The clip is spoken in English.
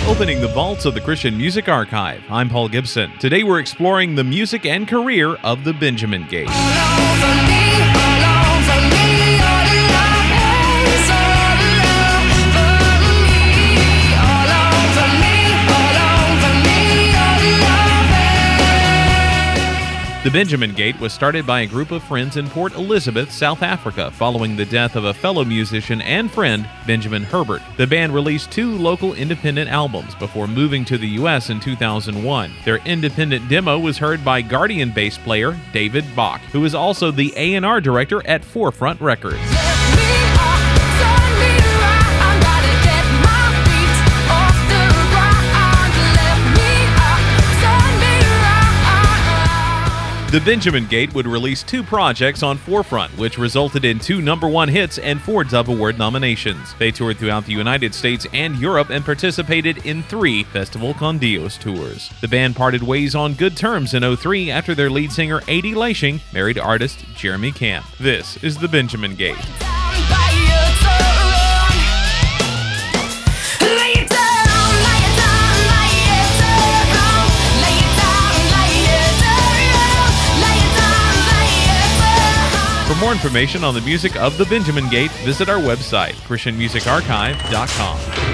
Opening the vaults of the Christian Music Archive, I'm Paul Gibson. Today we're exploring the music and career of the Benjamin Gate. The Benjamin Gate was started by a group of friends in Port Elizabeth, South Africa, following the death of a fellow musician and friend, Benjamin Herbert. The band released 2 local independent albums before moving to the U.S. in 2001. Their independent demo was heard by Guardian bass player David Bach, who is also the A&R director at Forefront Records. The Benjamin Gate would release 2 projects on Forefront, which resulted in 2 #1 hits and 4 Dove Award nominations. They toured throughout the United States and Europe and participated in 3 Festival con Dios tours. The band parted ways on good terms in 2003 after their lead singer, Adi Lashing, married artist Jeremy Camp. This is the Benjamin Gate. For more information on the music of the Benjamin Gate, visit our website, ChristianMusicArchive.com.